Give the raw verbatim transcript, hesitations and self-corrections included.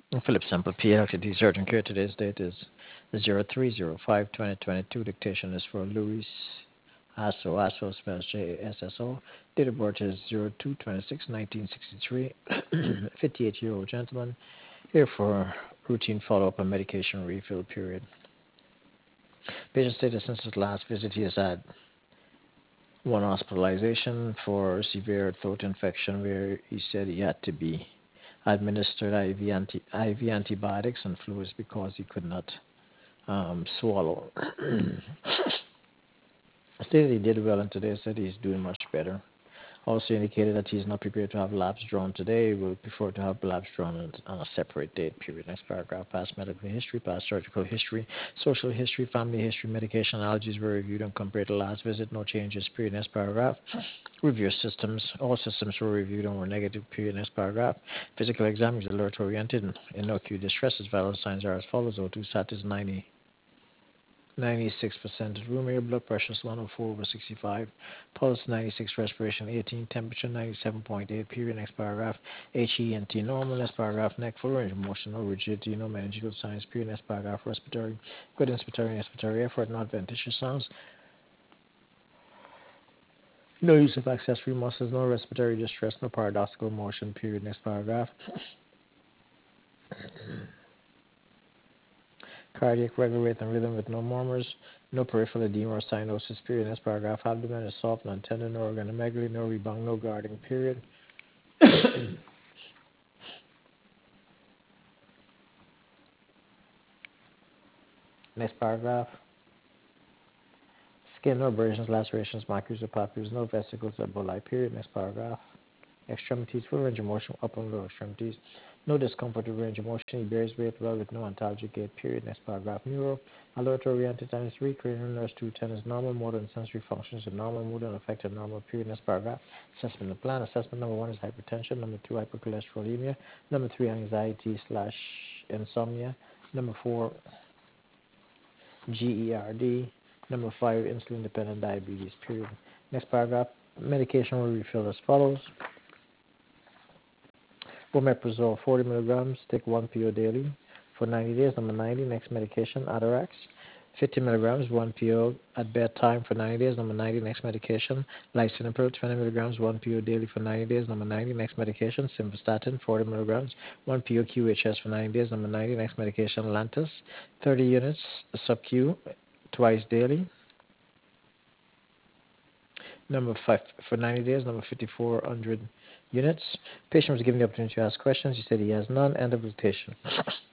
Philip Sample P. L T D Surgeon Care. Today's date is zero three zero five twenty twenty-two. Dictation is for Luis Asso. Asso spells J A S S O. Date of birth is zero two twenty-six nineteen sixty-three. fifty-eight-year-old gentleman. Here for routine follow-up and medication refill period. Patient status since his last visit, he has had one hospitalization for severe throat infection where he said he had to be administered I V, anti, I V antibiotics and fluids because he could not um, swallow. Stated he did well, and today said he's doing much better. Also indicated that he's not prepared to have labs drawn today. He will prefer to have labs drawn on a separate date period. Next paragraph, past medical history, past surgical history, social history, family history, medication, allergies were reviewed and compared to last visit. No changes, period. Next paragraph, review systems. All systems were reviewed and were negative, period. Next paragraph, physical exam is alert oriented and in no acute distress. His vital signs are as follows. O two sat is ninety. ninety-six percent room air, blood pressure is one oh four over sixty-five, pulse ninety-six, respiration eighteen, temperature ninety-seven point eight, period. Next paragraph, H E N T normal. Next paragraph, neck full range, emotional rigidity, no meningeal signs, period. Next paragraph, respiratory, good inspiratory, expiratory effort, not adventitious sounds, no use of accessory muscles, no respiratory distress, no paradoxical motion, period. Next paragraph, cardiac regular rate and rhythm with no murmurs, no peripheral edema or cyanosis, period. Next paragraph, abdomen is soft, non-tender, no organomegaly, no rebound, no guarding, period. Next paragraph, skin, no abrasions, lacerations, macules or papules, no vesicles or bulli, period. Next paragraph, extremities, full range of motion, upper and lower extremities, no discomfort or range of motion, he bears weight well with no ontologic gait, period. Next paragraph, neuro, alert oriented times three, cranial nerves two ten is normal, motor and sensory functions are normal, mood and affected normal, period. Next paragraph, assessment and plan. Assessment number one is hypertension, number two, hypercholesterolemia, number three, anxiety slash insomnia, number four, GERD, number five, insulin dependent diabetes, period. Next paragraph, medication will refill as follows. Omeprazole forty milligrams, take one P O daily for ninety days. Number ninety, next medication, Atarax, fifty milligrams, one P O at bedtime for ninety days. Number ninety, next medication, lisinopril, twenty milligrams, one P O daily for ninety days. Number ninety, next medication, simvastatin, forty milligrams, one P O Q H S for ninety days. Number ninety, next medication, Lantus, thirty units, sub-Q, twice daily. Number five for ninety days. Number fifty-four hundred units. Patient was given the opportunity to ask questions. He said he has none. End of dictation.